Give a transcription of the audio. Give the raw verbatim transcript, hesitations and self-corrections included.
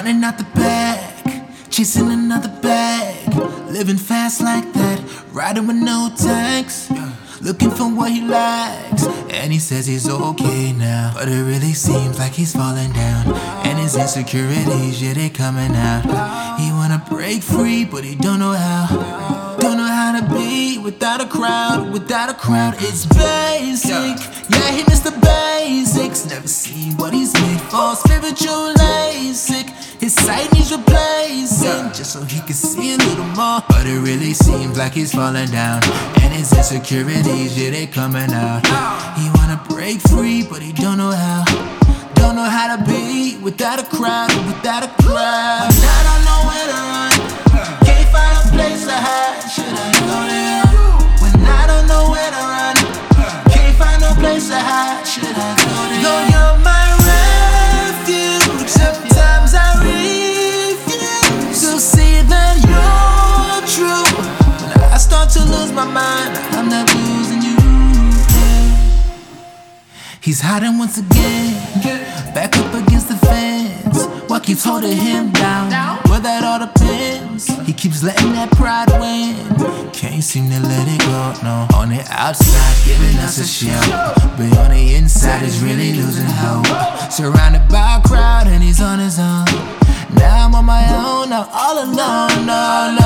running out the back, chasing another bag, living fast like that, riding with no tax, looking for what he likes. And he says he's okay now, but it really seems like he's falling down. And his insecurities, yeah, they coming out. He wanna break free, but he don't know how. Don't know how to be without a crowd, without a crowd. It's basic, yeah, he missed the basics. Never seen what he's made for, spiritual LASIK. His sight needs replacing, just so he can see a little more. But it really seems like he's falling down. And his insecurities, yeah, they coming out. He wanna break free, but he don't know how. Don't know how to be without a crowd, without a crowd. When I don't know where to run, can't find a place to hide, should I go there? When I don't know where to run, can't find no place to hide, should I go there? Though you're my refuge, sometimes I refuse to see that you're true. When I start to lose my mind, I'm not losing you. He's hiding once again, back up against the fence. What keeps holding him down? Well, that all depends. He keeps letting that pride win, can't seem to let it go, no. On the outside, giving us a show, but on the inside, he's really losing hope. Surrounded by a crowd and he's on his own. Now I'm on my own, now all alone, no, no.